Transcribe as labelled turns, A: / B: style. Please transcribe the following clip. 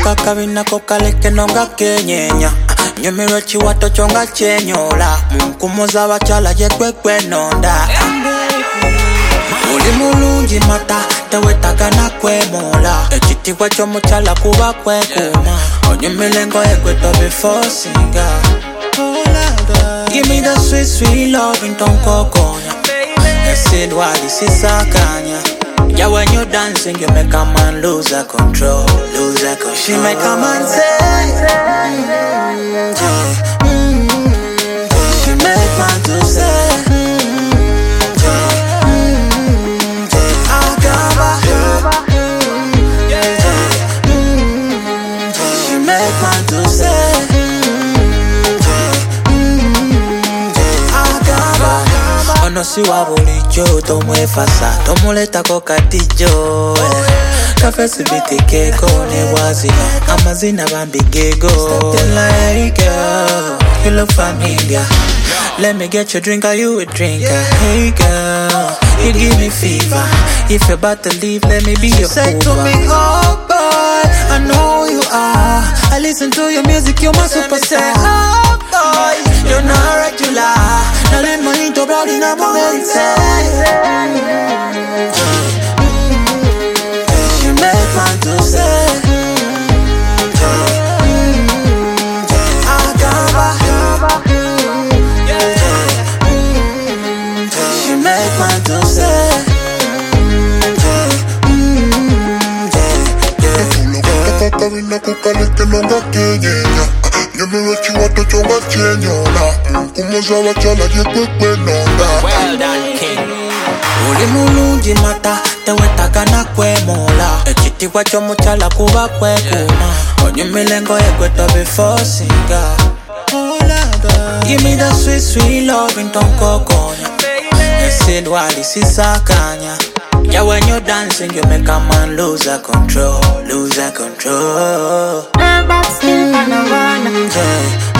A: kakabina kokaleke nonga kenyenya nyumiro chiwato chonga chenyola munkumuza bachala yekwekwe nonda Uli mulungi mata tewetaka na kwemola ekitiwa chomuchala kuba kwekuma onyumilengo ekweto before singa Give me the sweet, sweet love in tonkokonya Esid wali sisakanya Yeah, when you dancing, you make a man lose a control, She make a man say, She make man to say, Agaba. She make man to say, Ono siwa bulijo tomwe fasa tomuleta ko katijo Kafesi bitikeko ne wazina amazina bambigego Something like girl, you look familiar Let me get your drink, are you a drinker? Hey girl, you give me fever If you're about to leave, let me be your Say to me, oh boy, I know you are I listen to your music, you're my super say Oh boy, you're not regular Now let money to blood in a moment She make man to say Agaba She make man to say
B: Kakabina kokaleke nonga kenyenya nyumiro chiwato chonga chenyola munkumuza bachala yekwekwe nonda
A: Well done, king Uli mulungi mata tewetaka na kwemola ekitiwa chomuchala kuba kwekuma onyumilengo ekweto before singa Give me the sweet, sweet love in tonkokonya Esid wali sisakanya Yeah, when you dancing, you make a man lose a control,